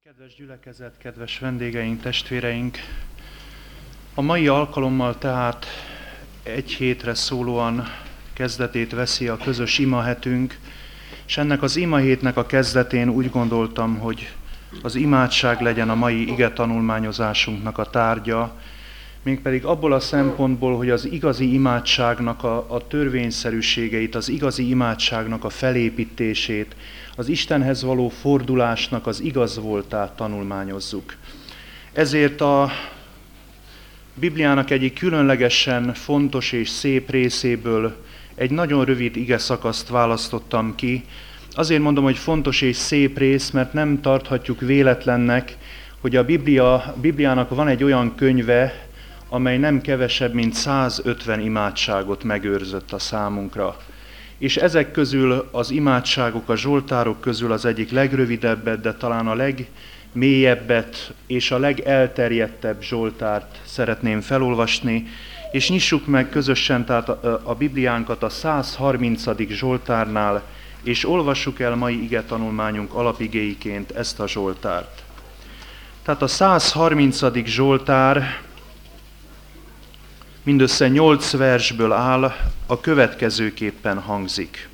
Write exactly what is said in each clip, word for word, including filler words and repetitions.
Kedves gyülekezet, kedves vendégeink, testvéreink! A mai alkalommal tehát egy hétre szólóan kezdetét veszi a közös imahetünk, és ennek az imahétnek a kezdetén úgy gondoltam, hogy az imádság legyen a mai ige tanulmányozásunknak a tárgya, mégpedig abból a szempontból, hogy az igazi imádságnak a, a törvényszerűségeit, az igazi imádságnak a felépítését, az Istenhez való fordulásnak az igaz voltát tanulmányozzuk. Ezért a Bibliának egyik különlegesen fontos és szép részéből egy nagyon rövid ige szakaszt választottam ki. Azért mondom, hogy fontos és szép rész, mert nem tarthatjuk véletlennek, hogy a Biblia, Bibliának van egy olyan könyve, amely nem kevesebb, mint százötven imádságot megőrzött a számunkra. És ezek közül az imádságok, a zsoltárok közül az egyik legrövidebbet, de talán a legmélyebbet és a legelterjedtebb zsoltárt szeretném felolvasni, és nyissuk meg közösen tehát a, a Bibliánkat a százharmincadik zsoltárnál, és olvassuk el mai igetanulmányunk alapigéiként ezt a zsoltárt. Tehát a százharmincadik zsoltár mindössze nyolc versből áll, a következőképpen hangzik.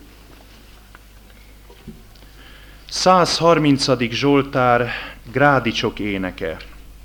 százharmincadik zsoltár grádicsok éneke.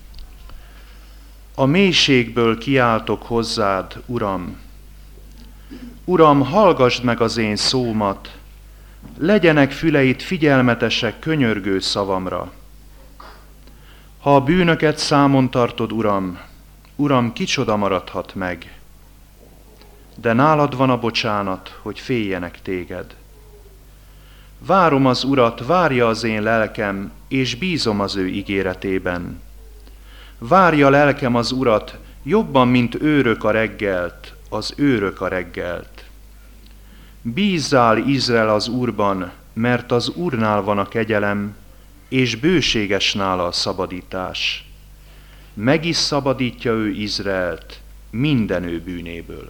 A mélységből kiáltok hozzád, Uram. Uram, hallgasd meg az én szómat, legyenek füleid figyelmetesek könyörgő szavamra. Ha a bűnöket számon tartod, Uram, Uram, kicsoda maradhat meg, de nálad van a bocsánat, hogy féljenek téged. Várom az Urat, várja az én lelkem, és bízom az ő ígéretében. Várja lelkem az Urat, jobban, mint őrök a reggelt, az őrök a reggelt. Bízzál, Izrael, az Úrban, mert az Úrnál van a kegyelem, és bőséges nála a szabadítás. Meg is szabadítja ő Izraelt minden ő bűnéből.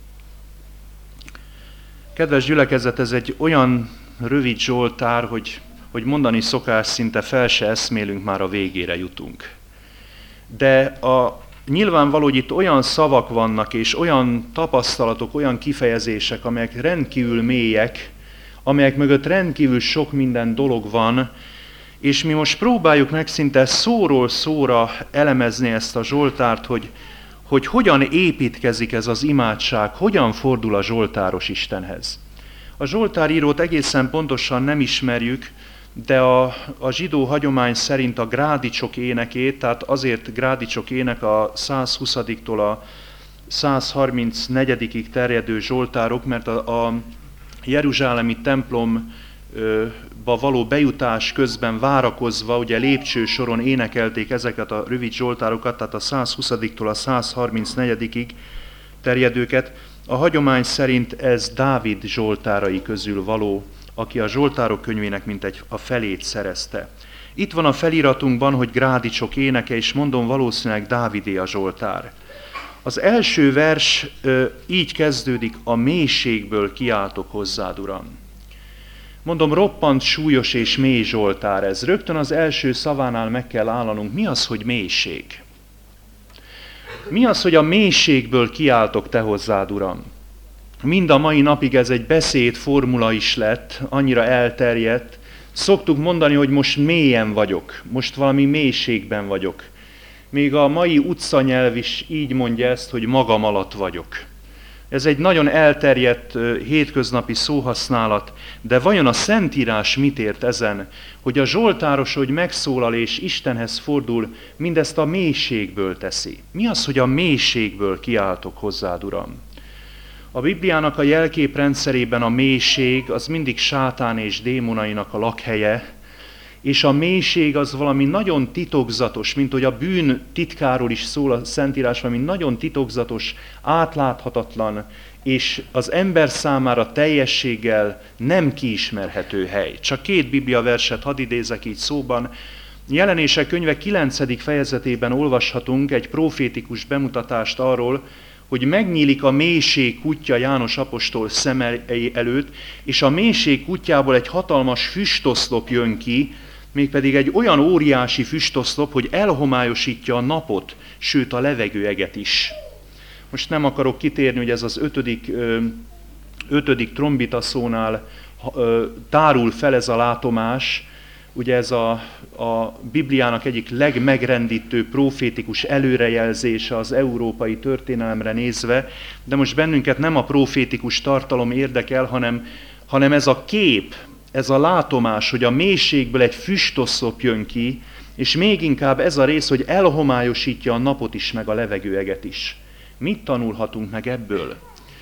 Kedves gyülekezet, ez egy olyan rövid zsoltár, hogy, hogy mondani szokás, szinte fel se eszmélünk, már a végére jutunk. De a, nyilvánvaló, hogy itt olyan szavak vannak, és olyan tapasztalatok, olyan kifejezések, amelyek rendkívül mélyek, amelyek mögött rendkívül sok minden dolog van, és mi most próbáljuk meg szinte szóról szóra elemezni ezt a zsoltárt, hogy, hogy hogyan építkezik ez az imádság, hogyan fordul a zsoltáros Istenhez. A zsoltárírót egészen pontosan nem ismerjük, de a, a zsidó hagyomány szerint a grádicsok énekét, tehát azért grádicsok ének a százhuszadiktól a százharmincnegyedikig terjedő zsoltárok, mert a, a jeruzsálemi templom ba való bejutás közben várakozva, ugye lépcsősoron énekelték ezeket a rövid zsoltárokat, tehát a százhuszadiktól a százharmincnegyedikig terjedőket. A hagyomány szerint ez Dávid zsoltárai közül való, aki a zsoltárok könyvének mintegy a felét szerezte. Itt van a feliratunkban, hogy grádicsok éneke, és mondom, valószínűleg Dávidé a zsoltár. Az első vers ö, így kezdődik: a mélységből kiáltok hozzád, Uram. Mondom, roppant súlyos és mély zsoltár ez. Rögtön az első szavánál meg kell állanunk. Mi az, hogy mélység? Mi az, hogy a mélységből kiáltok te hozzád, Uram? Mind a mai napig ez egy beszédformula is lett, annyira elterjedt. Szoktuk mondani, hogy most mélyen vagyok, most valami mélységben vagyok. Még a mai utcanyelv is így mondja ezt, hogy magam alatt vagyok. Ez egy nagyon elterjedt hétköznapi szóhasználat, de vajon a Szentírás mit ért ezen, hogy a zsoltáros, hogy megszólal és Istenhez fordul, mindezt a mélységből teszi? Mi az, hogy a mélységből kiáltok hozzád, Uram? A Bibliának a jelképrendszerében a mélység az mindig sátán és démonainak a lakhelye, és a mélység az valami nagyon titokzatos, mint hogy a bűn titkáról is szól a Szentírás, valami nagyon titokzatos, átláthatatlan, és az ember számára teljességgel nem kiismerhető hely. Csak két Biblia verset hadd idézek így szóban. Jelenések könyve kilencedik fejezetében olvashatunk egy profétikus bemutatást arról, hogy megnyílik a mélység kutya János apostol szemei előtt, és a mélység kutyából egy hatalmas füstoszlop jön ki, mégpedig egy olyan óriási füstoszlop, hogy elhomályosítja a napot, sőt a levegőeget is. Most nem akarok kitérni, hogy ez az ötödik, ötödik trombitaszónál tárul fel ez a látomás, ugye ez a, a Bibliának egyik legmegrendítő profétikus előrejelzése az európai történelemre nézve, de most bennünket nem a profétikus tartalom érdekel, hanem, hanem ez a kép, ez a látomás, hogy a mélységből egy füstoszlop jön ki, és még inkább ez a rész, hogy elhomályosítja a napot is, meg a levegőeget is. Mit tanulhatunk meg ebből?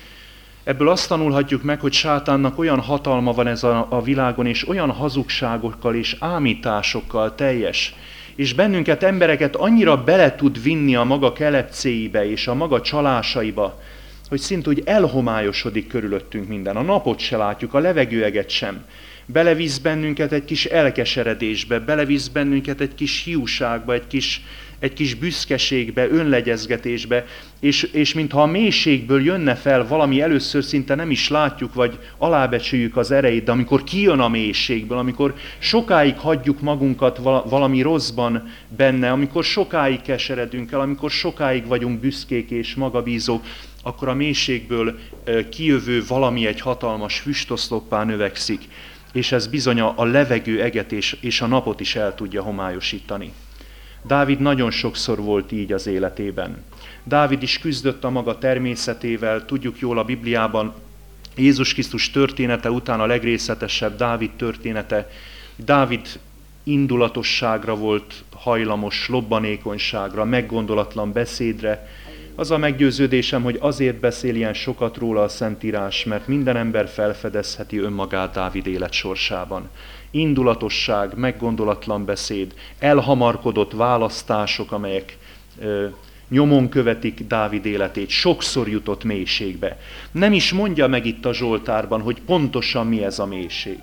Ebből azt tanulhatjuk meg, hogy sátánnak olyan hatalma van ez a, a világon, és olyan hazugságokkal és ámításokkal teljes, és bennünket, embereket annyira bele tud vinni a maga kelepcéibe és a maga csalásaiba, hogy szinte úgy elhomályosodik körülöttünk minden. A napot se látjuk, a levegőeget sem. Belevisz bennünket egy kis elkeseredésbe, belevisz bennünket egy kis hiúságba, egy kis, egy kis büszkeségbe, önlegyezgetésbe, és, és mintha a mélységből jönne fel valami, először szinte nem is látjuk, vagy alábecsüljük az erejét, de amikor kijön a mélységből, amikor sokáig hagyjuk magunkat valami rosszban benne, amikor sokáig keseredünk el, amikor sokáig vagyunk büszkék és magabízók, akkor a mélységből kijövő valami egy hatalmas füstoszloppá növekszik, és ez bizony a levegő eget és, és a napot is el tudja homályosítani. Dávid nagyon sokszor volt így az életében. Dávid is küzdött a maga természetével, tudjuk jól a Bibliában, Jézus Krisztus története után a legrészletesebb Dávid története. Dávid indulatosságra volt hajlamos, lobbanékonyságra, meggondolatlan beszédre. Az a meggyőződésem, hogy azért beszél ilyen sokat róla a Szentírás, mert minden ember felfedezheti önmagát Dávid életsorsában. Indulatosság, meggondolatlan beszéd, elhamarkodott választások, amelyek ö, nyomon követik Dávid életét, sokszor jutott mélységbe. Nem is mondja meg itt a Zsoltárban, hogy pontosan mi ez a mélység.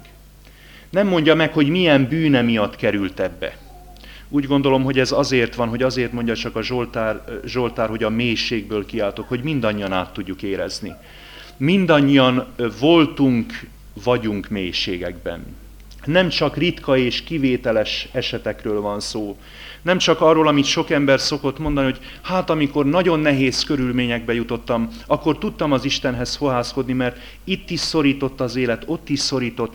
Nem mondja meg, hogy milyen bűne miatt került ebbe. Úgy gondolom, hogy ez azért van, hogy azért mondja csak a Zsoltár, Zsoltár, hogy a mélységből kiáltok, hogy mindannyian át tudjuk érezni. Mindannyian voltunk, vagyunk mélységekben. Nem csak ritka és kivételes esetekről van szó. Nem csak arról, amit sok ember szokott mondani, hogy hát amikor nagyon nehéz körülményekbe jutottam, akkor tudtam az Istenhez fohászkodni, mert itt is szorított az élet, ott is szorított.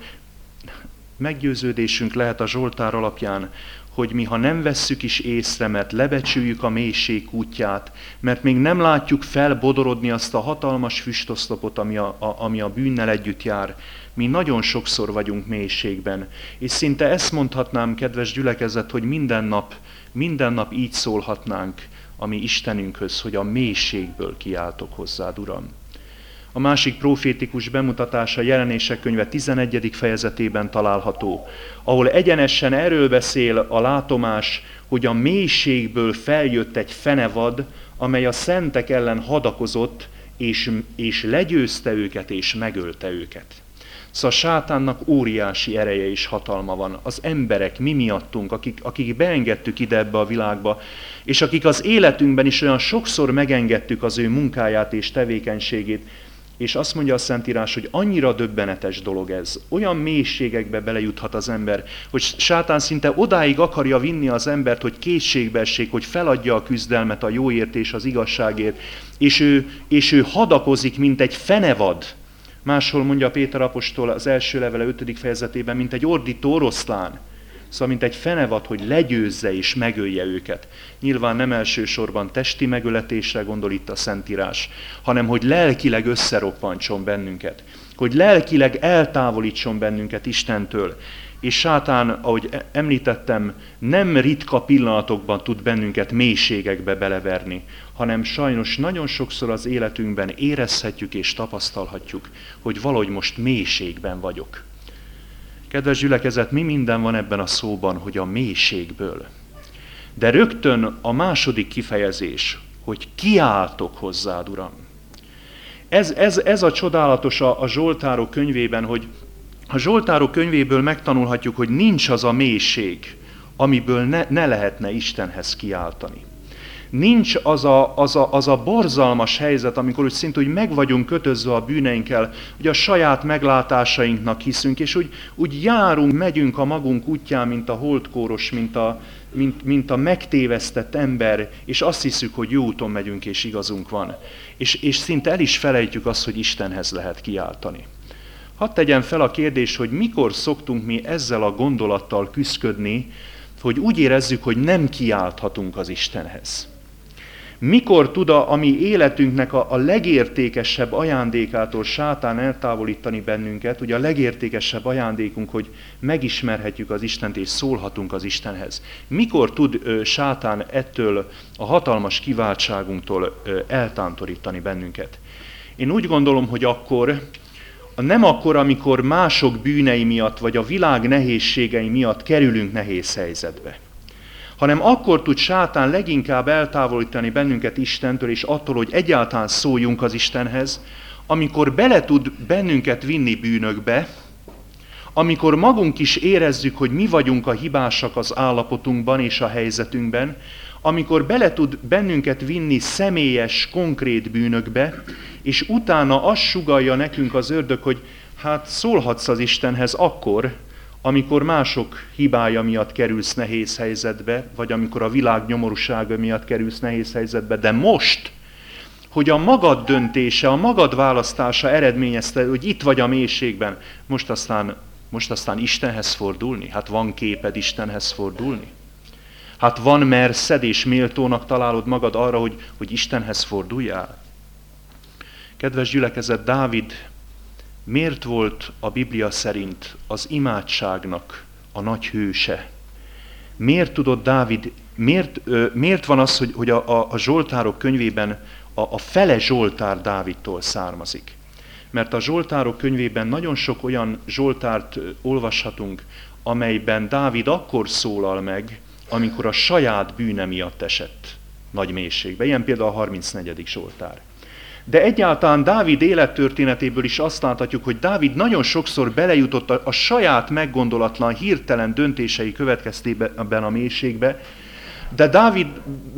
Meggyőződésünk lehet a Zsoltár alapján, hogy mi, ha nem vesszük is észre, mert lebecsüljük a mélység útját, mert még nem látjuk felbodorodni azt a hatalmas füstoszlopot, ami a, a, ami a bűnnel együtt jár, mi nagyon sokszor vagyunk mélységben. És szinte ezt mondhatnám, kedves gyülekezet, hogy minden nap, minden nap így szólhatnánk a mi Istenünkhöz, hogy a mélységből kiáltok hozzád, Uram. A másik profétikus bemutatása Jelenések könyve tizenegyedik fejezetében található, ahol egyenesen erről beszél a látomás, hogy a mélységből feljött egy fenevad, amely a szentek ellen hadakozott, és, és legyőzte őket, és megölte őket. Szóval a sátánnak óriási ereje és hatalma van. Az emberek, mi miattunk, akik, akik beengedtük ide ebbe a világba, és akik az életünkben is olyan sokszor megengedtük az ő munkáját és tevékenységét, és azt mondja a Szentírás, hogy annyira döbbenetes dolog ez, olyan mélységekbe belejuthat az ember, hogy sátán szinte odáig akarja vinni az embert, hogy kétségbe essék, hogy feladja a küzdelmet a jóért és az igazságért, és ő, és ő hadakozik, mint egy fenevad. Máshol mondja Péter apostol az első levele ötödik fejezetében, mint egy ordító oroszlán. Szóval mint egy fenevad, hogy legyőzze és megölje őket. Nyilván nem elsősorban testi megöletésre gondol itt a Szentírás, hanem hogy lelkileg összeroppantson bennünket. Hogy lelkileg eltávolítson bennünket Istentől. És sátán, ahogy említettem, nem ritka pillanatokban tud bennünket mélységekbe beleverni, hanem sajnos nagyon sokszor az életünkben érezhetjük és tapasztalhatjuk, hogy valahogy most mélységben vagyok. Kedves gyülekezet, mi minden van ebben a szóban, hogy a mélységből. De rögtön a második kifejezés, hogy kiáltok hozzád, Uram. Ez, ez, ez a csodálatos a, a Zsoltárok könyvében, hogy a Zsoltárok könyvéből megtanulhatjuk, hogy nincs az a mélység, amiből ne, ne lehetne Istenhez kiáltani. Nincs az a, az, a, az a borzalmas helyzet, amikor úgy szinte úgy meg vagyunk kötözve a bűneinkkel, hogy a saját meglátásainknak hiszünk, és úgy, úgy járunk, megyünk a magunk útján, mint a holdkóros, mint a, mint, mint a megtévesztett ember, és azt hiszük, hogy jó úton megyünk, és igazunk van. És, és szinte el is felejtjük azt, hogy Istenhez lehet kiáltani. Hadd tegyem fel a kérdést, hogy mikor szoktunk mi ezzel a gondolattal küszködni, hogy úgy érezzük, hogy nem kiálthatunk az Istenhez. Mikor tud a, a mi életünknek a, a legértékesebb ajándékától sátán eltávolítani bennünket, ugye a legértékesebb ajándékunk, hogy megismerhetjük az Istent és szólhatunk az Istenhez. Mikor tud ö, sátán ettől a hatalmas kiváltságunktól ö, eltántorítani bennünket? Én úgy gondolom, hogy akkor, nem akkor, amikor mások bűnei miatt, vagy a világ nehézségei miatt kerülünk nehéz helyzetbe, hanem akkor tud sátán leginkább eltávolítani bennünket Istentől, és attól, hogy egyáltalán szóljunk az Istenhez, amikor bele tud bennünket vinni bűnökbe, amikor magunk is érezzük, hogy mi vagyunk a hibásak az állapotunkban és a helyzetünkben, amikor bele tud bennünket vinni személyes, konkrét bűnökbe, és utána azt sugallja nekünk az ördög, hogy hát szólhatsz az Istenhez akkor, amikor mások hibája miatt kerülsz nehéz helyzetbe, vagy amikor a világ nyomorúsága miatt kerülsz nehéz helyzetbe, de most, hogy a magad döntése, a magad választása eredményezte, hogy itt vagy a mélységben, most aztán, most aztán Istenhez fordulni? Hát van képed Istenhez fordulni? Hát van merszed és méltónak találod magad arra, hogy, hogy Istenhez forduljál? Kedves gyülekezet, Dávid miért volt a Biblia szerint az imádságnak a nagy hőse? Miért tudott Dávid, miért, miért van az, hogy, hogy a, a, a Zsoltárok könyvében a, a fele Zsoltár Dávidtól származik? Mert a Zsoltárok könyvében nagyon sok olyan Zsoltárt olvashatunk, amelyben Dávid akkor szólal meg, amikor a saját bűne miatt esett nagy mélységbe. Ilyen például a harmincnegyedik Zsoltár. De egyáltalán Dávid élettörténetéből is azt láthatjuk, hogy Dávid nagyon sokszor belejutott a, a saját meggondolatlan, hirtelen döntései következtében a mélységbe, de Dávid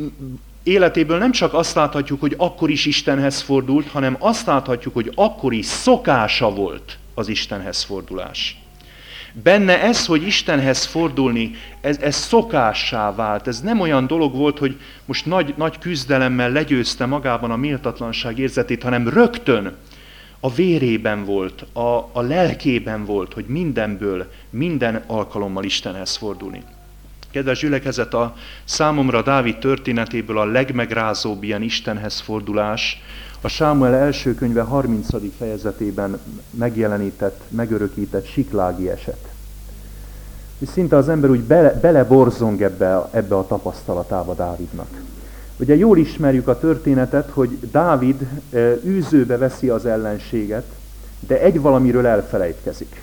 életéből nem csak azt láthatjuk, hogy akkor is Istenhez fordult, hanem azt láthatjuk, hogy akkor is szokása volt az Istenhez fordulás. Benne ez, hogy Istenhez fordulni, ez, ez szokássá vált. Ez nem olyan dolog volt, hogy most nagy, nagy küzdelemmel legyőzte magában a méltatlanság érzetét, hanem rögtön a vérében volt, a, a lelkében volt, hogy mindenből, minden alkalommal Istenhez fordulni. Kedves gyülekezet, a számomra Dávid történetéből a legmegrázóbb ilyen Istenhez fordulás a Sámuel első könyve harmincadik fejezetében megjelenített, megörökített Siklági eset. És szinte az ember úgy bele, beleborzong ebbe, ebbe a tapasztalatába Dávidnak. Ugye jól ismerjük a történetet, hogy Dávid űzőbe veszi az ellenséget, de egy valamiről elfelejtkezik.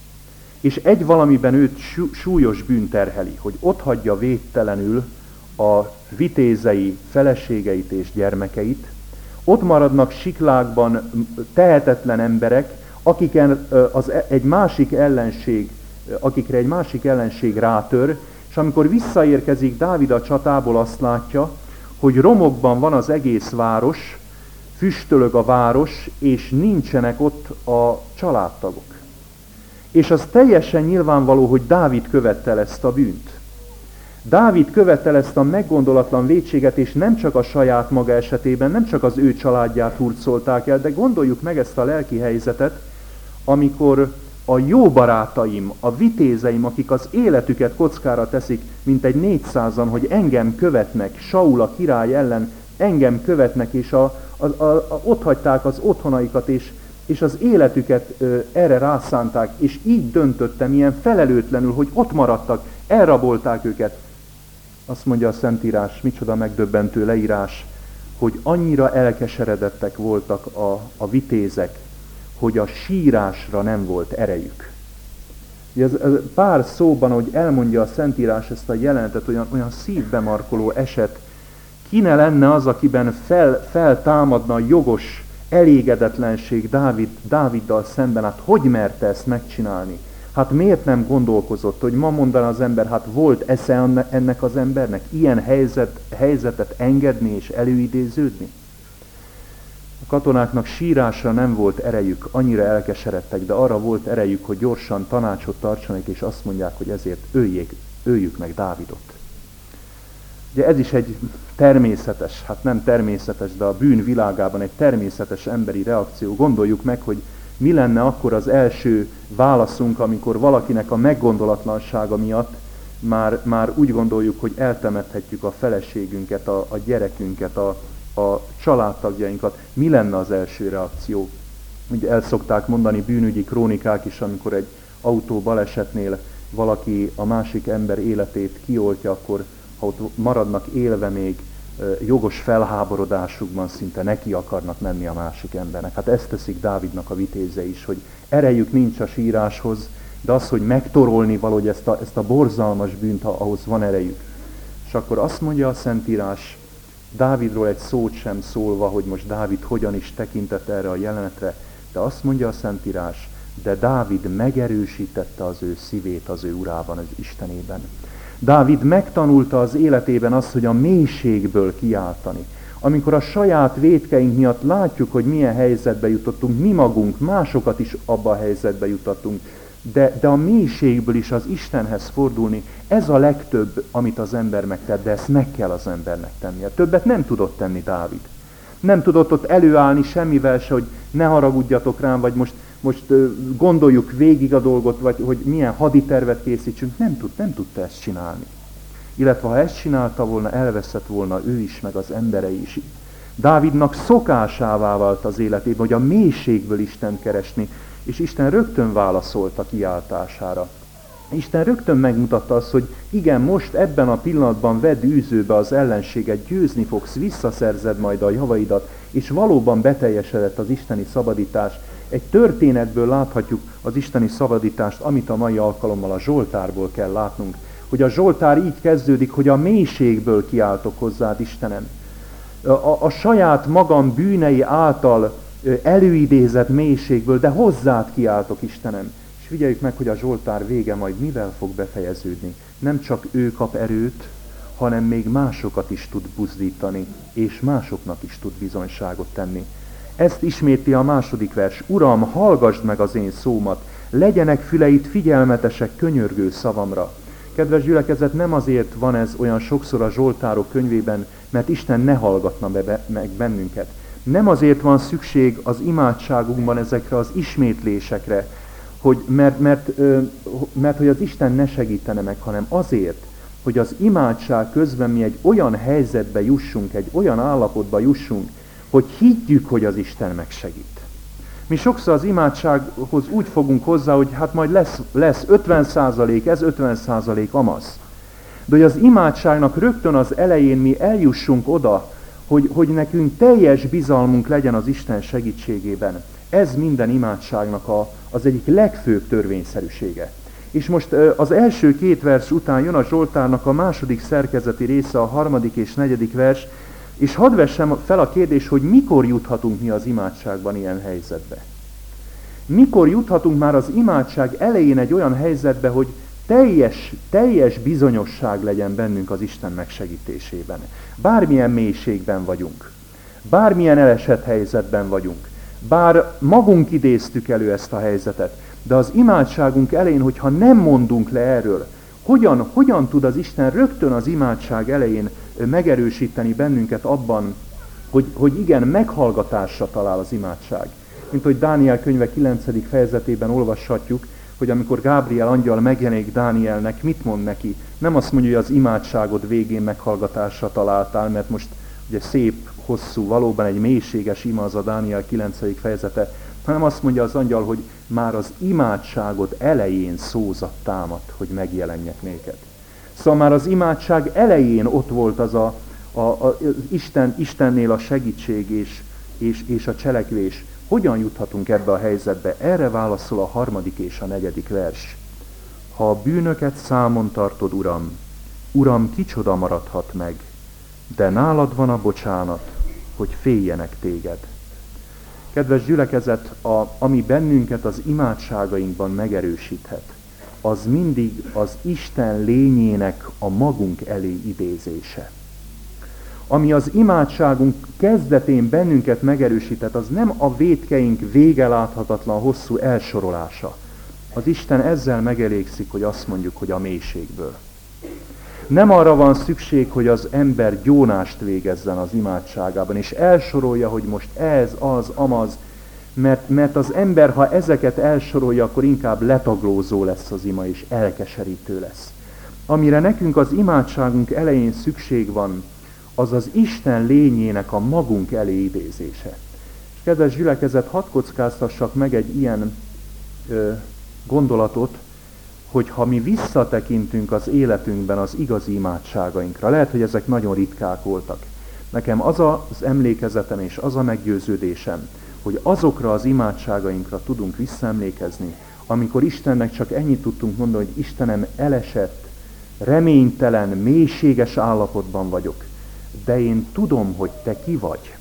És egy valamiben őt súlyos bűn terheli, hogy otthagyja védtelenül a vitézei feleségeit és gyermekeit. Ott maradnak Siklágban tehetetlen emberek, akiken az egy másik ellenség, akikre egy másik ellenség rátör, és amikor visszaérkezik Dávid a csatából, azt látja, hogy romokban van az egész város, füstölög a város, és nincsenek ott a családtagok. És az teljesen nyilvánvaló, hogy Dávid követte el ezt a bűnt. Dávid követte el ezt a meggondolatlan vétséget, és nem csak a saját maga esetében, nem csak az ő családját hurcolták el, de gondoljuk meg ezt a lelki helyzetet, amikor a jó barátaim, a vitézeim, akik az életüket kockára teszik, mint egy négyszázan, hogy engem követnek, Saul a király ellen, engem követnek, és a, a, a, a, ott hagyták az otthonaikat, és, és az életüket ö, erre rászánták, és így döntöttem, ilyen felelőtlenül, hogy ott maradtak, elrabolták őket. Azt mondja a Szentírás, micsoda megdöbbentő leírás, hogy annyira elkeseredettek voltak a, a vitézek, hogy a sírásra nem volt erejük. Ez, ez pár szóban, hogy elmondja a Szentírás ezt a jelenetet, olyan, olyan szívbemarkoló eset, ki ne lenne az, akiben fel, feltámadna a jogos elégedetlenség Dávid, Dáviddal szemben, hát hogy merte ezt megcsinálni? Hát miért nem gondolkozott, hogy ma mondaná az ember, hát volt esze ennek az embernek ilyen helyzet, helyzetet engedni és előidéződni? A katonáknak sírásra nem volt erejük, annyira elkeseredtek, de arra volt erejük, hogy gyorsan tanácsot tartsanak, és azt mondják, hogy ezért öljék, öljük meg Dávidot. Ugye ez is egy természetes, hát nem természetes, de a bűn világában egy természetes emberi reakció. Gondoljuk meg, hogy mi lenne akkor az első válaszunk, amikor valakinek a meggondolatlansága miatt már, már úgy gondoljuk, hogy eltemethetjük a feleségünket, a, a gyerekünket, a, a családtagjainkat. Mi lenne az első reakció? Ugye el szokták mondani bűnügyi krónikák is, amikor egy autó balesetnél valaki a másik ember életét kioltja, akkor ha ott maradnak élve még jogos felháborodásukban, szinte neki akarnak menni a másik embernek. Hát ezt teszik Dávidnak a vitéze is, hogy erejük nincs a síráshoz, de az, hogy megtorolni valahogy ezt a, ezt a borzalmas bűnt, ahhoz van erejük. És akkor azt mondja a Szentírás, Dávidról egy szót sem szólva, hogy most Dávid hogyan is tekintett erre a jelenetre, de azt mondja a Szentírás, de Dávid megerősítette az ő szívét az ő urában, az Istenében. Dávid megtanulta az életében azt, hogy a mélységből kiáltani. Amikor a saját vétkeink miatt látjuk, hogy milyen helyzetbe jutottunk, mi magunk, másokat is abba a helyzetbe jutottunk, de, de a mélységből is az Istenhez fordulni, ez a legtöbb, amit az ember megtett, de ezt meg kell az embernek tennie. Többet nem tudott tenni Dávid. Nem tudott ott előállni semmivel se, hogy ne haragudjatok rám, vagy most, most gondoljuk végig a dolgot, vagy hogy milyen haditervet készítsünk. Nem, tud, nem tudta ezt csinálni. Illetve ha ezt csinálta volna, elveszett volna ő is, meg az emberei is. Dávidnak szokásává vált az életében, hogy a mélységből Istent keresni, és Isten rögtön válaszolt a kiáltására. Isten rögtön megmutatta azt, hogy igen, most ebben a pillanatban vedd űzőbe az ellenséget, győzni fogsz, visszaszerzed majd a javaidat, és valóban beteljesedett az isteni szabadítás. Egy történetből láthatjuk az isteni szabadítást, amit a mai alkalommal a Zsoltárból kell látnunk. Hogy a Zsoltár így kezdődik, hogy a mélységből kiáltok hozzád, Istenem. A, a, a saját magam bűnei által előidézett mélységből, de hozzád kiáltok, Istenem. És figyeljük meg, hogy a Zsoltár vége majd mivel fog befejeződni. Nem csak ő kap erőt, hanem még másokat is tud buzdítani, és másoknak is tud bizonyságot tenni. Ezt ismétli a második vers. Uram, hallgasd meg az én szómat, legyenek füleid figyelmetesek könyörgő szavamra. Kedves gyülekezet, nem azért van ez olyan sokszor a Zsoltárok könyvében, mert Isten ne hallgatna be, meg bennünket. Nem azért van szükség az imádságunkban ezekre az ismétlésekre, hogy mert, mert, mert hogy az Isten ne segítene meg, hanem azért, hogy az imádság közben mi egy olyan helyzetbe jussunk, egy olyan állapotba jussunk, hogy higgyük, hogy az Isten megsegít. Mi sokszor az imádsághoz úgy fogunk hozzá, hogy hát majd lesz, lesz ötven százalék, ez ötven százalék amaz. De hogy az imádságnak rögtön az elején mi eljussunk oda, hogy, hogy nekünk teljes bizalmunk legyen az Isten segítségében. Ez minden imádságnak a, az egyik legfőbb törvényszerűsége. És most az első két vers után jön a Zsoltárnak a második szerkezeti része, a harmadik és negyedik vers, és hadd vessem fel a kérdés, hogy mikor juthatunk mi az imádságban ilyen helyzetbe. Mikor juthatunk már az imádság elején egy olyan helyzetbe, hogy teljes, teljes bizonyosság legyen bennünk az Isten megsegítésében. Bármilyen mélységben vagyunk, bármilyen elesett helyzetben vagyunk, bár magunk idéztük elő ezt a helyzetet, de az imádságunk elején, hogyha nem mondunk le erről, hogyan, hogyan tud az Isten rögtön az imádság elején megerősíteni bennünket abban, hogy, hogy igen, meghallgatásra talál az imádság. Mint hogy Dániel könyve kilencedik fejezetében olvashatjuk, hogy amikor Gábriel angyal megjelenik Dánielnek, mit mond neki? Nem azt mondja, hogy az imádságod végén meghallgatásra találtál, mert most ugye szép, hosszú, valóban egy mélységes ima az a Dániel kilencedik fejezete, hanem azt mondja az angyal, hogy már az imádságod elején szózat támadt, hogy megjelenjek néked. Szóval már az imádság elején ott volt az a, a, a Isten, Istennél a segítség és, és, és a cselekvés. Hogyan juthatunk ebbe a helyzetbe? Erre válaszol a harmadik és a negyedik vers. Ha a bűnöket számon tartod, Uram, Uram, kicsoda maradhat meg, de nálad van a bocsánat, hogy féljenek téged. Kedves gyülekezet, a, ami bennünket az imádságainkban megerősíthet, az mindig az Isten lényének a magunk elé idézése. Ami az imádságunk kezdetén bennünket megerősített, az nem a vétkeink vége láthatatlan hosszú elsorolása. Az Isten ezzel megelégszik, hogy azt mondjuk, hogy a mélységből. Nem arra van szükség, hogy az ember gyónást végezzen az imádságában, és elsorolja, hogy most ez, az, amaz, mert, mert az ember, ha ezeket elsorolja, akkor inkább letaglózó lesz az ima, és elkeserítő lesz. Amire nekünk az imádságunk elején szükség van, az az Isten lényének a magunk elé idézése. És kedves gyülekezet, hadd kockáztassak meg egy ilyen ö, gondolatot, hogy ha mi visszatekintünk az életünkben az igazi imádságainkra, lehet, hogy ezek nagyon ritkák voltak. Nekem az az emlékezetem és az a meggyőződésem, hogy azokra az imádságainkra tudunk visszaemlékezni, amikor Istennek csak ennyit tudtunk mondani, hogy Istenem, elesett, reménytelen, mélységes állapotban vagyok, de én tudom, hogy te ki vagy.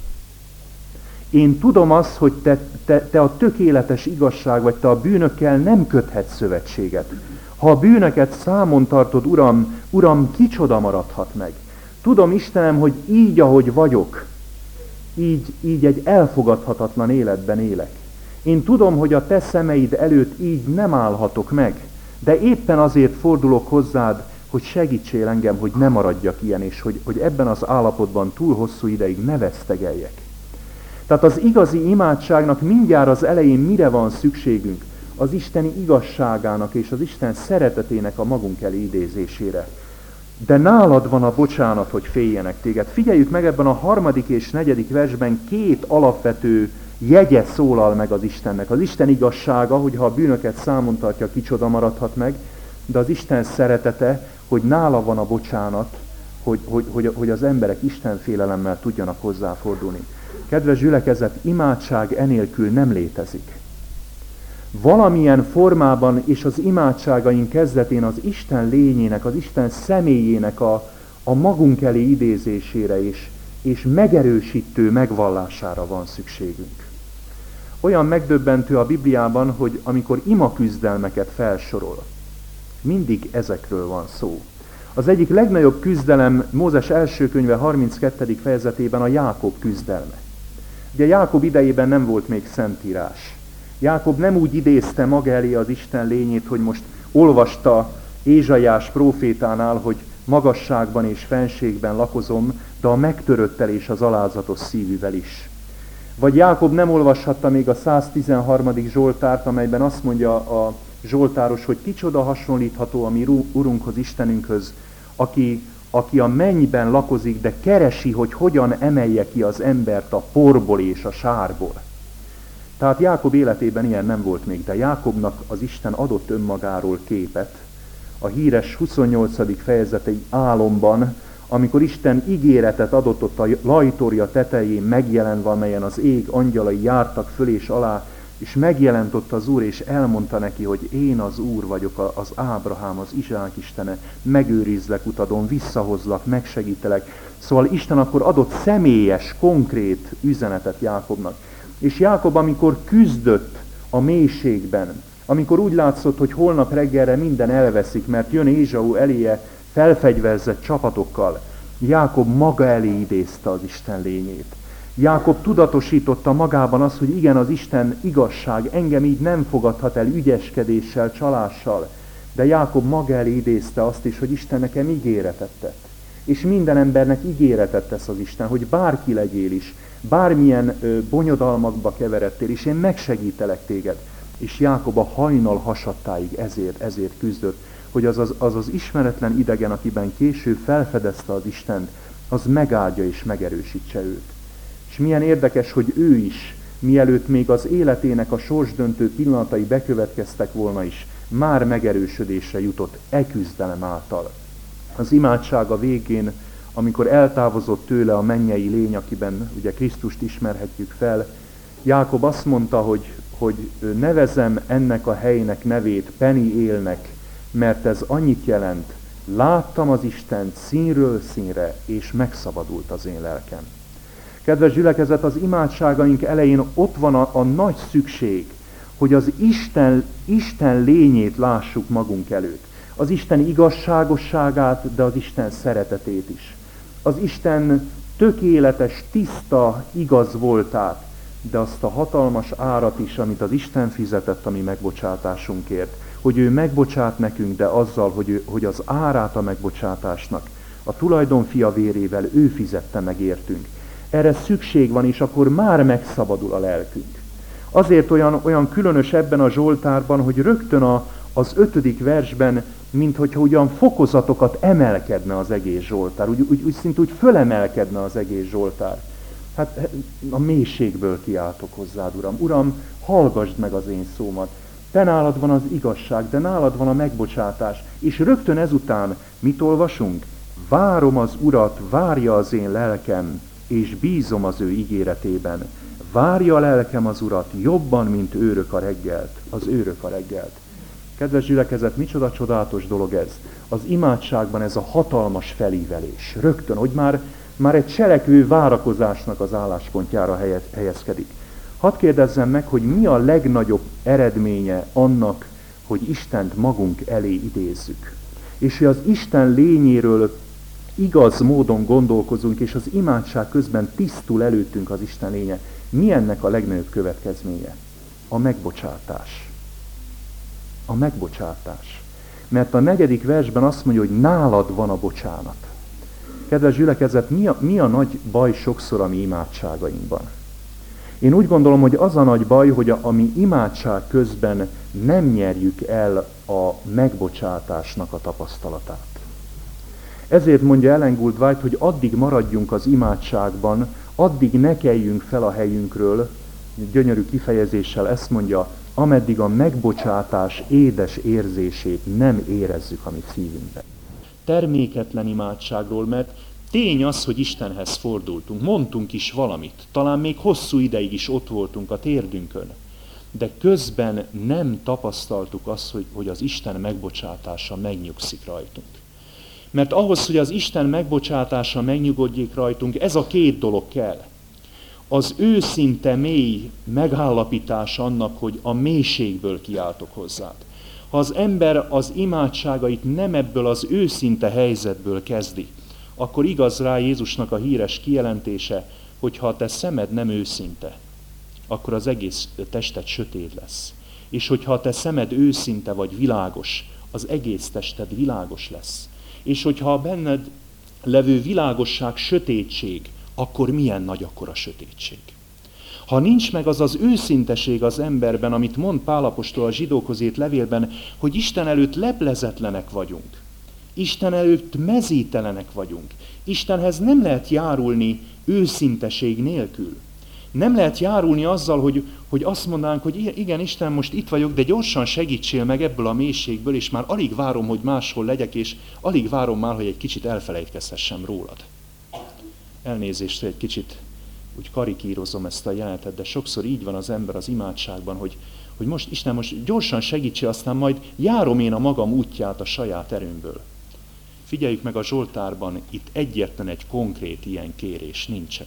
Én tudom azt, hogy te, te, te a tökéletes igazság vagy, te a bűnökkel nem köthetsz szövetséget. Ha a bűnöket számon tartod, Uram, Uram, kicsoda maradhat meg. Tudom, Istenem, hogy így, ahogy vagyok, így, így egy elfogadhatatlan életben élek. Én tudom, hogy a te szemeid előtt így nem állhatok meg, de éppen azért fordulok hozzád, hogy segítsél engem, hogy ne maradjak ilyen, és hogy, hogy ebben az állapotban túl hosszú ideig ne vesztegeljek. Tehát az igazi imádságnak mindjárt az elején mire van szükségünk? Az Isteni igazságának és az Isten szeretetének a magunk elé idézésére. De nálad van a bocsánat, hogy féljenek téged. Figyeljük meg, ebben a harmadik és negyedik versben két alapvető jegye szólal meg az Istennek. Az Isten igazsága, hogy ha a bűnöket számon tartja, kicsoda maradhat meg, de az Isten szeretete, hogy nála van a bocsánat, hogy, hogy, hogy, hogy az emberek Isten félelemmel tudjanak hozzáfordulni. Kedves gyülekezet, imádság enélkül nem létezik. Valamilyen formában és az imádságaink kezdetén az Isten lényének, az Isten személyének a, a magunk elé idézésére és, és megerősítő megvallására van szükségünk. Olyan megdöbbentő a Bibliában, hogy amikor imaküzdelmeket felsorol, mindig ezekről van szó. Az egyik legnagyobb küzdelem Mózes első könyve harminckettedik fejezetében a Jákob küzdelme. Ugye Jákob idejében nem volt még szentírás. Jákob nem úgy idézte maga elé az Isten lényét, hogy most olvasta Ézsaiás prófétánál, hogy magasságban és fenségben lakozom, de a megtöröttel és az alázatos szívűvel is. Vagy Jákob nem olvashatta még a száztizenharmadik Zsoltárt, amelyben azt mondja a Zsoltáros, hogy kicsoda hasonlítható a mi Urunkhoz, Istenünkhöz, aki, aki a mennyben lakozik, de keresi, hogy hogyan emelje ki az embert a porból és a sárból. Tehát Jákob életében ilyen nem volt még, de Jákobnak az Isten adott önmagáról képet a híres huszonnyolcadik fejezetei álomban, amikor Isten ígéretet adott ott a lajtorja tetején megjelenve, amelyen az ég angyalai jártak föl és alá, és megjelent ott az Úr, és elmondta neki, hogy én az Úr vagyok, az Ábrahám, az Izsák Istene, megőrizlek utadon, visszahozlak, megsegítelek. Szóval Isten akkor adott személyes, konkrét üzenetet Jákobnak. És Jákob, amikor küzdött a mélységben, amikor úgy látszott, hogy holnap reggelre minden elveszik, mert jön Ézsau eléje felfegyverzett csapatokkal, Jákob maga elé idézte az Isten lényét. Jákob tudatosította magában azt, hogy igen, az Isten igazság engem így nem fogadhat el ügyeskedéssel, csalással, de Jákob maga elé idézte azt is, hogy Isten nekem ígéretet tett. És minden embernek ígéretet tesz az Isten, hogy bárki legyél is, bármilyen ö, bonyodalmakba keveredtél, és én megsegítelek téged. És Jákob a hajnal hasadtáig ezért, ezért küzdött, hogy az az, az az ismeretlen idegen, akiben később felfedezte az Istent, az megáldja és megerősítse őt. És milyen érdekes, hogy ő is, mielőtt még az életének a sorsdöntő pillanatai bekövetkeztek volna is, már megerősödésre jutott e küzdelem által. Az imádsága végén, amikor eltávozott tőle a mennyei lény, akiben ugye Krisztust ismerhetjük fel, Jákob azt mondta, hogy, hogy nevezem ennek a helynek nevét Peniélnek, mert ez annyit jelent, láttam az Istent színről színre, és megszabadult az én lelkem. Kedves gyülekezet, az imádságaink elején ott van a, a nagy szükség, hogy az Isten, Isten lényét lássuk magunk előtt. Az Isten igazságosságát, de az Isten szeretetét is. Az Isten tökéletes, tiszta, igaz voltát, de azt a hatalmas árat is, amit az Isten fizetett a mi megbocsátásunkért. Hogy ő megbocsát nekünk, de azzal, hogy, ő, hogy az árát a megbocsátásnak a tulajdonfia vérével ő fizette meg értünk. Erre szükség van, és akkor már megszabadul a lelkünk. Azért olyan, olyan különös ebben a Zsoltárban, hogy rögtön a, az ötödik versben, minthogyha ugyan fokozatokat emelkedne az egész Zsoltár, úgy, úgy, úgy szint úgy fölemelkedne az egész Zsoltár. Hát a mélységből kiáltok hozzád, Uram. Uram, hallgasd meg az én szómat. Te nálad van az igazság, de nálad van a megbocsátás. És rögtön ezután mit olvasunk? Várom az Urat, várja az én lelkem, és bízom az ő ígéretében. Várja a lelkem az Urat jobban, mint őrök a reggelt, az őrök a reggelt. Kedves gyülekezet, micsoda csodálatos dolog ez. Az imádságban ez a hatalmas felívelés. Rögtön, hogy már, már egy cselekvő várakozásnak az álláspontjára helyezkedik. Hadd kérdezzem meg, hogy mi a legnagyobb eredménye annak, hogy Istent magunk elé idézzük. És hogy az Isten lényéről igaz módon gondolkozunk, és az imádság közben tisztul előttünk az Isten lénye. Mi ennek a legnagyobb következménye? A megbocsátás. A megbocsátás. Mert a negyedik versben azt mondja, hogy nálad van a bocsánat. Kedves gyülekezet, mi a, mi a nagy baj sokszor a mi imádságainkban? Én úgy gondolom, hogy az a nagy baj, hogy a, a mi imádság közben nem nyerjük el a megbocsátásnak a tapasztalatát. Ezért mondja Ellen Gould White, hogy addig maradjunk az imádságban, addig ne keljünk fel a helyünkről, gyönyörű kifejezéssel ezt mondja, ameddig a megbocsátás édes érzését nem érezzük a mi szívünkben. Terméketlen imádságról, mert tény az, hogy Istenhez fordultunk, mondtunk is valamit, talán még hosszú ideig is ott voltunk a térdünkön, de közben nem tapasztaltuk azt, hogy, hogy az Isten megbocsátása megnyugszik rajtunk. Mert ahhoz, hogy az Isten megbocsátása megnyugodjék rajtunk, ez a két dolog kell. Az őszinte mély megállapítás annak, hogy a mélységből kiáltok hozzád. Ha az ember az imádságait nem ebből az őszinte helyzetből kezdi, akkor igaz rá Jézusnak a híres kijelentése, hogy ha a te szemed nem őszinte, akkor az egész tested sötét lesz. És hogyha a te szemed őszinte vagy világos, az egész tested világos lesz. És hogyha a benned levő világosság sötétség, akkor milyen nagy akkor a sötétség. Ha nincs meg az az őszinteség az emberben, amit mond Pál apostol a zsidókhoz írt levélben, hogy Isten előtt leplezetlenek vagyunk, Isten előtt mezítelenek vagyunk, Istenhez nem lehet járulni őszinteség nélkül. Nem lehet járulni azzal, hogy, hogy azt mondanánk, hogy igen, Isten, most itt vagyok, de gyorsan segítsél meg ebből a mélységből, és már alig várom, hogy máshol legyek, és alig várom már, hogy egy kicsit elfelejtkezhessem rólad. Elnézést, hogy egy kicsit úgy karikírozom ezt a jelenetet, de sokszor így van az ember az imádságban, hogy, hogy most Isten, most gyorsan segítsél, aztán majd járom én a magam útját a saját erőmből. Figyeljük meg a Zsoltárban, itt egyetlen egy konkrét ilyen kérés nincsen.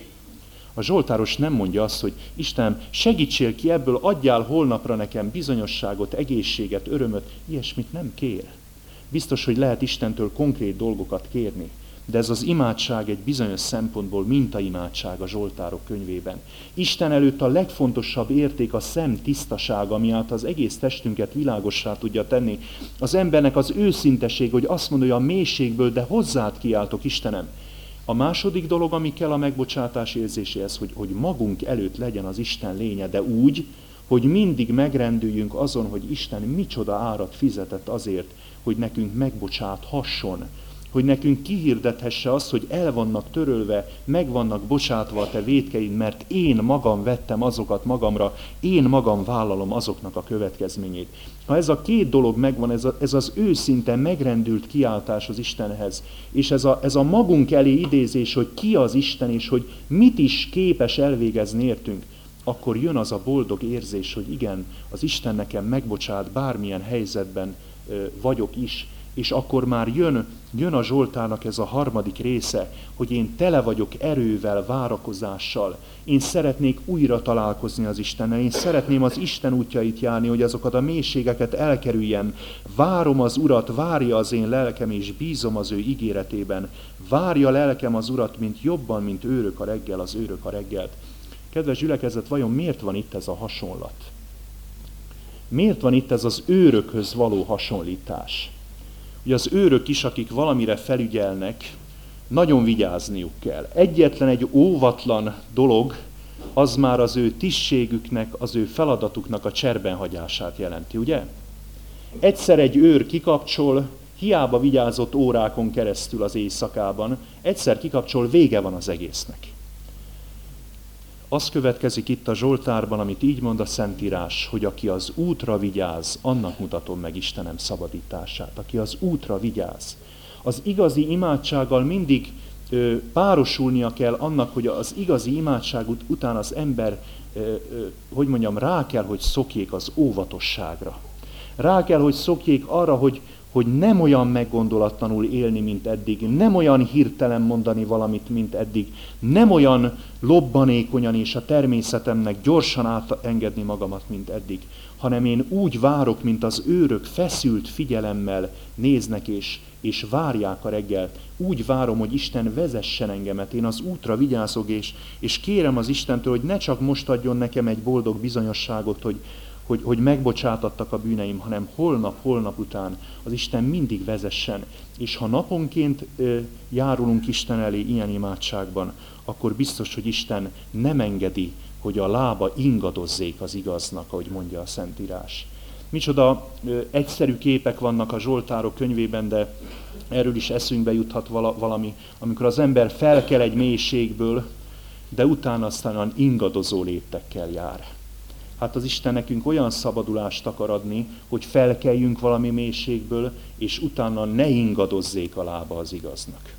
A zsoltáros nem mondja azt, hogy Isten, segítsél ki ebből, adjál holnapra nekem bizonyosságot, egészséget, örömöt, ilyesmit nem kér. Biztos, hogy lehet Istentől konkrét dolgokat kérni, de ez az imádság egy bizonyos szempontból mintaimádság a Zsoltárok könyvében. Isten előtt a legfontosabb érték a szem tisztasága, ami át az egész testünket világossá tudja tenni. Az embernek az őszinteség, hogy azt mondja, hogy a mélységből, de hozzád kiáltok, Istenem. A második dolog, ami kell a megbocsátás érzéséhez, hogy, hogy magunk előtt legyen az Isten lénye, de úgy, hogy mindig megrendüljünk azon, hogy Isten micsoda árat fizetett azért, hogy nekünk megbocsáthasson, hogy nekünk kihirdethesse azt, hogy el vannak törölve, meg vannak bocsátva a te vétkeid, mert én magam vettem azokat magamra, én magam vállalom azoknak a következményét. Ha ez a két dolog megvan, ez, a, ez az őszinte megrendült kiáltás az Istenhez, és ez a, ez a magunk elé idézés, hogy ki az Isten, és hogy mit is képes elvégezni értünk, akkor jön az a boldog érzés, hogy igen, az Isten nekem megbocsát, bármilyen helyzetben ö, vagyok is, És akkor már jön, jön a Zsoltárnak ez a harmadik része, hogy én tele vagyok erővel, várakozással. Én szeretnék újra találkozni az Istennel, én szeretném az Isten útjait járni, hogy azokat a mélységeket elkerüljem. Várom az Urat, várja az én lelkem, és bízom az ő ígéretében. Várja lelkem az Urat, mint jobban, mint őrök a reggel, az őrök a reggelt. Kedves gyülekezet, vajon miért van itt ez a hasonlat? Miért van itt ez az őrökhöz való hasonlítás? Ugye az őrök is, akik valamire felügyelnek, nagyon vigyázniuk kell. Egyetlen egy óvatlan dolog, az már az ő tisztségüknek, az ő feladatuknak a cserbenhagyását jelenti, ugye? Egyszer egy őr kikapcsol, hiába vigyázott órákon keresztül az éjszakában, egyszer kikapcsol, vége van az egésznek. Az következik itt a Zsoltárban, amit így mond a Szentírás, hogy aki az útra vigyáz, annak mutatom meg Istenem szabadítását. Aki az útra vigyáz. Az igazi imádsággal mindig ö, párosulnia kell annak, hogy az igazi imádság ut- után az ember, ö, ö, hogy mondjam, rá kell, hogy szokjék az óvatosságra. Rá kell, hogy szokjék arra, hogy, hogy nem olyan meggondolatlanul élni, mint eddig, nem olyan hirtelen mondani valamit, mint eddig, nem olyan lobbanékonyan és a természetemnek gyorsan átengedni magamat, mint eddig, hanem én úgy várok, mint az őrök feszült figyelemmel néznek és, és várják a reggelt. Úgy várom, hogy Isten vezessen engemet, én az útra vigyázok, és, és kérem az Istentől, hogy ne csak most adjon nekem egy boldog bizonyosságot, hogy Hogy, hogy megbocsátattak a bűneim, hanem holnap, holnap után az Isten mindig vezessen. És ha naponként ö, járulunk Isten elé ilyen imádságban, akkor biztos, hogy Isten nem engedi, hogy a lába ingadozzék az igaznak, ahogy mondja a Szentírás. Micsoda ö, egyszerű képek vannak a Zsoltárok könyvében, de erről is eszünkbe juthat vala, valami, amikor az ember felkel egy mélységből, de utána aztán olyan ingadozó léptekkel jár. Hát az Isten nekünk olyan szabadulást akar adni, hogy felkeljünk valami mélységből, és utána ne ingadozzék a lába az igaznak.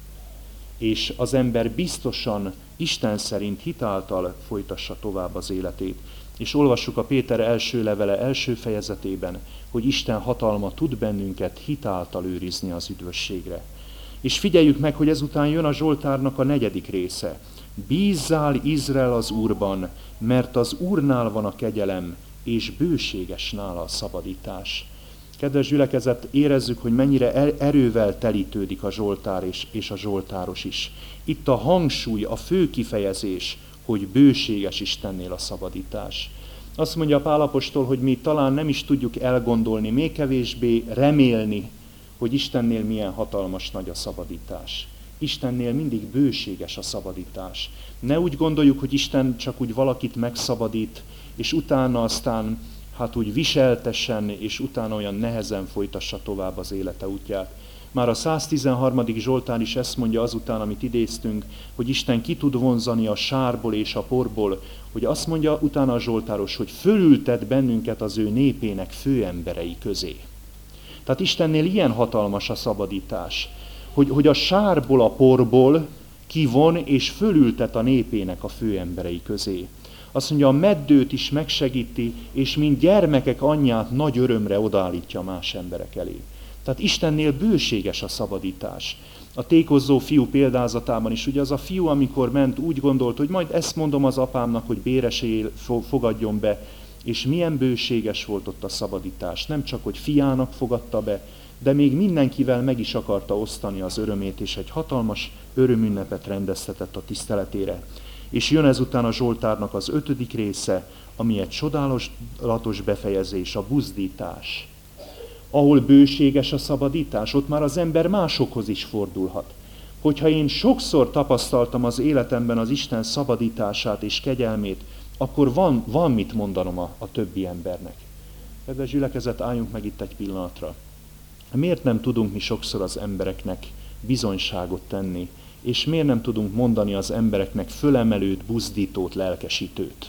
És az ember biztosan Isten szerint hitáltal folytassa tovább az életét. És olvassuk a Péter első levele első fejezetében, hogy Isten hatalma tud bennünket hitáltal őrizni az üdvösségre. És figyeljük meg, hogy ezután jön a Zsoltárnak a negyedik része. Bízzál Izrael az Úrban, mert az Úrnál van a kegyelem, és bőséges nála a szabadítás. Kedves gyülekezet, érezzük, hogy mennyire erővel telítődik a Zsoltár és, és a Zsoltáros is. Itt a hangsúly, a fő kifejezés, hogy bőséges Istennél a szabadítás. Azt mondja Pál apostol, hogy mi talán nem is tudjuk elgondolni, még kevésbé remélni, hogy Istennél milyen hatalmas nagy a szabadítás. Istennél mindig bőséges a szabadítás. Ne úgy gondoljuk, hogy Isten csak úgy valakit megszabadít, és utána aztán hát úgy viseltesen, és utána olyan nehezen folytassa tovább az élete útját. Már a száztizenharmadik Zsoltár is ezt mondja azután, amit idéztünk, hogy Isten ki tud vonzani a sárból és a porból, hogy azt mondja utána a Zsoltáros, hogy fölültet bennünket az ő népének főemberei közé. Tehát Istennél ilyen hatalmas a szabadítás, hogy, hogy a sárból, a porból kivon és fölültet a népének a főemberei közé. Azt mondja, a meddőt is megsegíti, és mint gyermekek anyját nagy örömre odaállítja más emberek elé. Tehát Istennél bőséges a szabadítás. A tékozzó fiú példázatában is, ugye az a fiú, amikor ment, úgy gondolt, hogy majd ezt mondom az apámnak, hogy béresél fogadjon be, és milyen bőséges volt ott a szabadítás. Nem csak, hogy fiának fogadta be, de még mindenkivel meg is akarta osztani az örömét, és egy hatalmas örömünnepet rendeztetett a tiszteletére. És jön ezután a Zsoltárnak az ötödik része, ami egy csodálatos befejezés, a buzdítás. Ahol bőséges a szabadítás, ott már az ember másokhoz is fordulhat. Hogyha én sokszor tapasztaltam az életemben az Isten szabadítását és kegyelmét, akkor van, van mit mondanom a, a többi embernek. Kedves gyülekezet, álljunk meg itt egy pillanatra. Miért nem tudunk mi sokszor az embereknek bizonyságot tenni, és miért nem tudunk mondani az embereknek fölemelőt, buzdítót, lelkesítőt?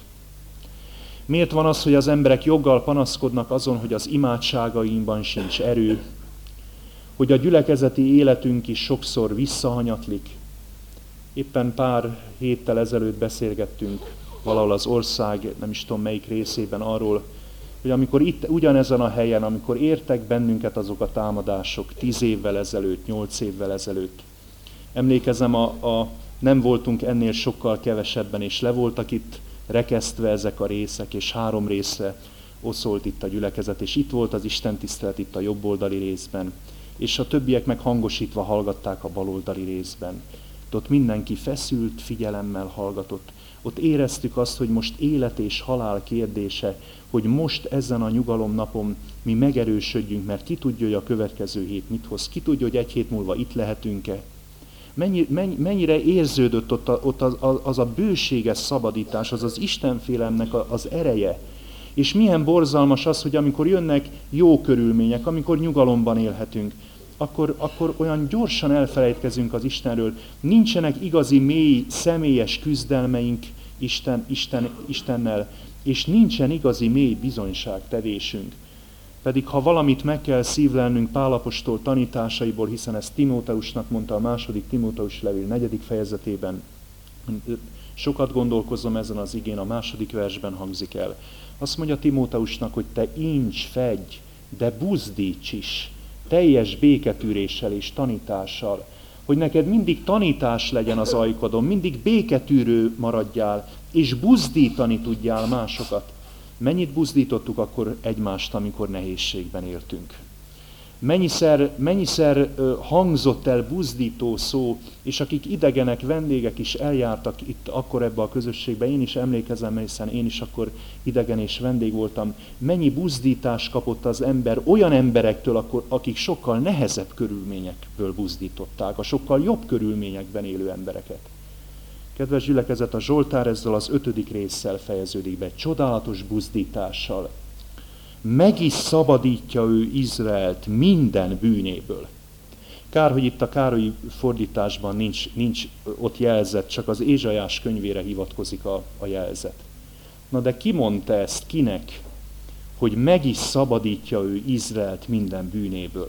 Miért van az, hogy az emberek joggal panaszkodnak azon, hogy az imádságainkban sincs erő, hogy a gyülekezeti életünk is sokszor visszahanyatlik? Éppen pár héttel ezelőtt beszélgettünk valahol az ország, nem is tudom melyik részében arról, hogy amikor itt, ugyanezen a helyen, amikor értek bennünket azok a támadások tíz évvel ezelőtt, nyolc évvel ezelőtt, emlékezem, a, a, nem voltunk ennél sokkal kevesebben, és le voltak itt rekesztve ezek a részek, és három részre oszolt itt a gyülekezet, és itt volt az istentisztelet itt a jobboldali részben, és a többiek meg hangosítva hallgatták a baloldali részben. Ott mindenki feszült figyelemmel hallgatott. Ott éreztük azt, hogy most élet és halál kérdése, hogy most ezen a nyugalomnapon mi megerősödjünk, mert ki tudja, hogy a következő hét mit hoz, ki tudja, hogy egy hét múlva itt lehetünk-e. Mennyi, mennyi, mennyire érződött ott, a, ott az, az a bőséges szabadítás, az az Istenfélelemnek az ereje. És milyen borzalmas az, hogy amikor jönnek jó körülmények, amikor nyugalomban élhetünk, akkor, akkor olyan gyorsan elfelejtkezünk az Istenről. Nincsenek igazi, mély, személyes küzdelmeink Isten, Isten, Istennel, és nincsen igazi, mély bizonyságtevésünk. Pedig ha valamit meg kell szívlelnünk Pál apostol tanításaiból, hiszen ezt Timóteusnak mondta a második Timóteus levél negyedik fejezetében, sokat gondolkozom ezen az igén, a második versben hangzik el. Azt mondja Timóteusnak, hogy te incs, fedj, de buzdíts is, teljes béketűréssel és tanítással, hogy neked mindig tanítás legyen az ajkadon, mindig béketűrő maradjál, és buzdítani tudjál másokat. Mennyit buzdítottuk akkor egymást, amikor nehézségben éltünk? Mennyiszer, mennyiszer hangzott el buzdító szó, és akik idegenek, vendégek is eljártak itt akkor ebbe a közösségbe, én is emlékezem, hiszen én is akkor idegen és vendég voltam, mennyi buzdítást kapott az ember olyan emberektől, akkor, akik sokkal nehezebb körülményekből buzdították, a sokkal jobb körülményekben élő embereket. Kedves gyülekezet, a Zsoltár ezzel az ötödik résszel fejeződik be, csodálatos buzdítással. Meg is szabadítja ő Izraelt minden bűnéből. Kár, hogy itt a Károlyi fordításban nincs, nincs ott jelzet, csak az Ézsaiás könyvére hivatkozik a, a jelzet. Na de ki mondta ezt kinek, hogy meg is szabadítja ő Izraelt minden bűnéből?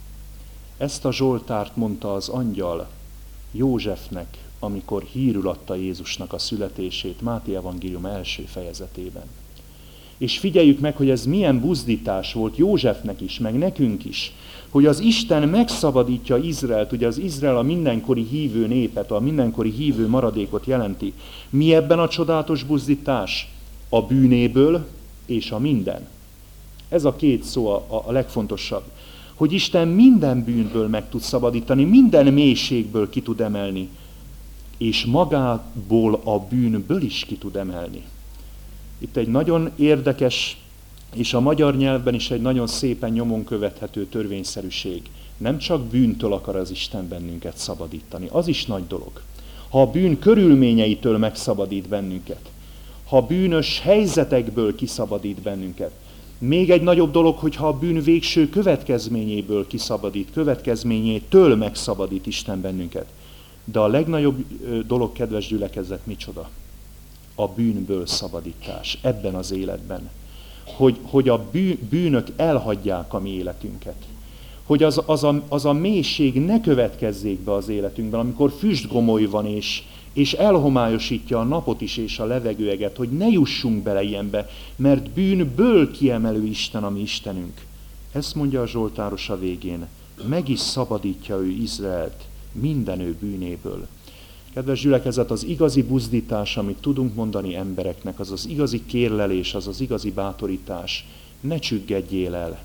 Ezt a Zsoltárt mondta az angyal Józsefnek, amikor hírül adta Jézusnak a születését Máté evangélium első fejezetében. És figyeljük meg, hogy ez milyen buzdítás volt Józsefnek is, meg nekünk is, hogy az Isten megszabadítja Izraelt, ugye az Izrael a mindenkori hívő népet, a mindenkori hívő maradékot jelenti. Mi ebben a csodálatos buzdítás? A bűnéből és a minden. Ez a két szó a, a legfontosabb. Hogy Isten minden bűnből meg tud szabadítani, minden mélységből ki tud emelni, és magából a bűnből is ki tud emelni. Itt egy nagyon érdekes, és a magyar nyelvben is egy nagyon szépen nyomon követhető törvényszerűség. Nem csak bűntől akar az Isten bennünket szabadítani, az is nagy dolog. Ha a bűn körülményeitől megszabadít bennünket, ha bűnös helyzetekből kiszabadít bennünket, még egy nagyobb dolog, hogyha a bűn végső következményéből kiszabadít, következményétől megszabadít Isten bennünket. De a legnagyobb dolog, kedves gyülekezet, micsoda? A bűnből szabadítás ebben az életben. Hogy, hogy a bűnök elhagyják a mi életünket. Hogy az, az, a, az a mélység ne következzék be az életünkben, amikor füstgomoly van és, és elhomályosítja a napot is és a levegőeget, hogy ne jussunk bele ilyenbe, mert bűnből kiemelő Isten a mi Istenünk. Ezt mondja a Zsoltáros a végén. Meg is szabadítja ő Izraelt minden ő bűnéből. Kedves gyülekezet, az igazi buzdítás, amit tudunk mondani embereknek, az az igazi kérlelés, az az igazi bátorítás. Ne csüggedjél el,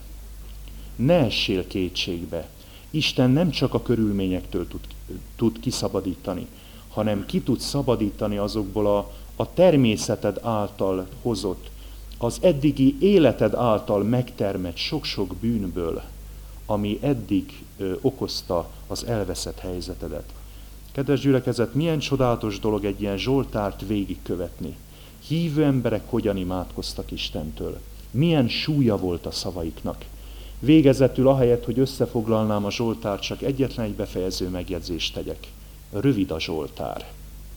ne essél kétségbe. Isten nem csak a körülményektől tud, tud kiszabadítani, hanem ki tud szabadítani azokból a, a természeted által hozott, az eddigi életed által megtermett sok-sok bűnből, ami eddig ö, okozta az elveszett helyzetedet. Kedves gyülekezet, milyen csodálatos dolog egy ilyen Zsoltárt végigkövetni. Hívő emberek hogyan imádkoztak Istentől. Milyen súlya volt a szavaiknak. Végezetül ahelyett, hogy összefoglalnám a Zsoltárt, csak egyetlen egy befejező megjegyzést tegyek. Rövid a Zsoltár.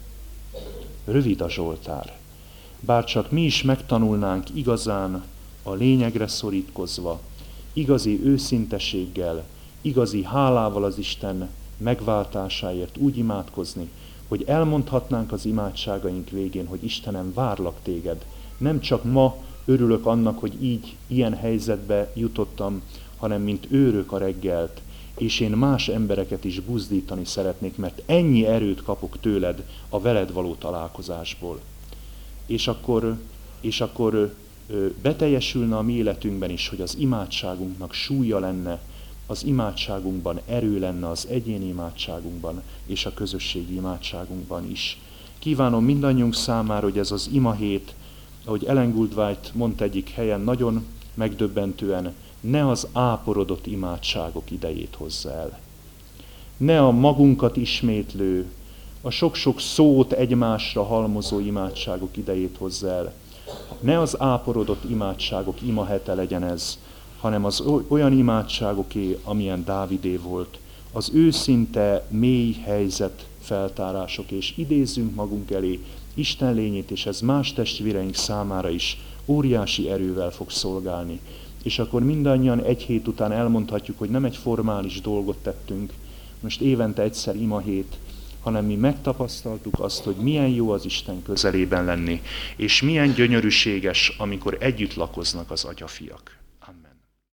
Rövid a Zsoltár. Bár csak mi is megtanulnánk igazán a lényegre szorítkozva, igazi őszinteséggel, igazi hálával az Isten megváltásáért úgy imádkozni, hogy elmondhatnánk az imádságaink végén, hogy Istenem, várlak téged, nem csak ma, örülök annak, hogy így, ilyen helyzetbe jutottam, hanem mint őrök a reggelt, és én más embereket is buzdítani szeretnék, mert ennyi erőt kapok tőled a veled való találkozásból. És akkor, és akkor beteljesülne a mi életünkben is, hogy az imádságunknak súlya lenne, az imádságunkban erő lenne, az egyéni imádságunkban és a közösségi imádságunkban is. Kívánom mindannyiunk számára, hogy ez az imahét, ahogy Ellen Goldwhite mondta egyik helyen, nagyon megdöbbentően, ne az áporodott imádságok idejét hozza el. Ne a magunkat ismétlő, a sok-sok szót egymásra halmozó imádságok idejét hozza el. Ne az áporodott imádságok imahete legyen ez, hanem az olyan imádságoké, amilyen Dávidé volt. Az őszinte, mély helyzet feltárások, és idézzünk magunk elé Isten lényét, és ez más testvéreink számára is óriási erővel fog szolgálni. És akkor mindannyian egy hét után elmondhatjuk, hogy nem egy formális dolgot tettünk, most évente egyszer imahét, hanem mi megtapasztaltuk azt, hogy milyen jó az Isten közelében lenni, és milyen gyönyörűséges, amikor együtt lakoznak az atyafiak.